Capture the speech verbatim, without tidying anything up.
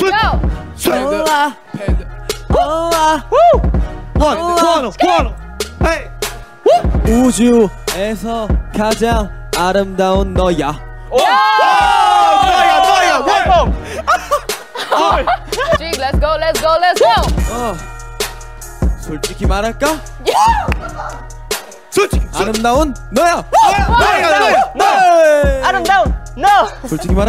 팬더 올라 팬더 올라 원 원호 원호 헤이 우주에서 가장 아름다운 너야. 너야 너야 원 Jig, let's go, let's go, let's go. 어, 솔직히 말할까? 솔직히 아름다운 너야. 너야 너야 네. 아름다운 너. 솔직히 말할까?